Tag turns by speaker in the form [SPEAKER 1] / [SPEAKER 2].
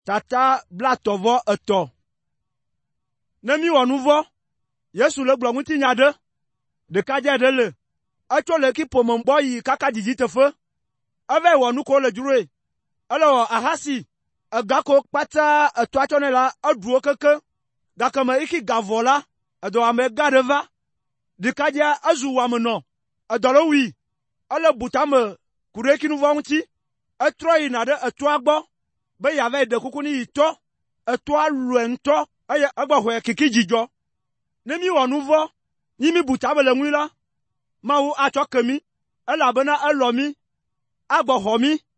[SPEAKER 1] Tata blatovo eto. Nemi wanuvo. Yesu le gblɔ ŋuti nya ɖe. Ɖeka dze ɖe le. Etso le ki ƒome gbɔ yi kaka dzidzi teƒe. Eve wɔ nu ko le dzroe. Ele wɔ ahasi. Egako kpata etoa tsɔ ne la eduwo keke. Gake me iki gavɔ la. Edɔwame ga ɖe va. Ɖeka dze ezu wamenɔ. Edɔ le wi. Ele butame ku ɖe kinuvɔ ŋuti. Etrɔ yina ɖe etoa gbɔ. Be yave de kuku ni yi tɔ. Etoa lue ŋutɔ. Eye egbe hɔe kiki dzidzɔ. Ne mi wɔ nu vɔ, ni mi butame le ŋui la, Mawu atsɔ ke mi, elabena elɔ mi, agbɔ xɔ mi,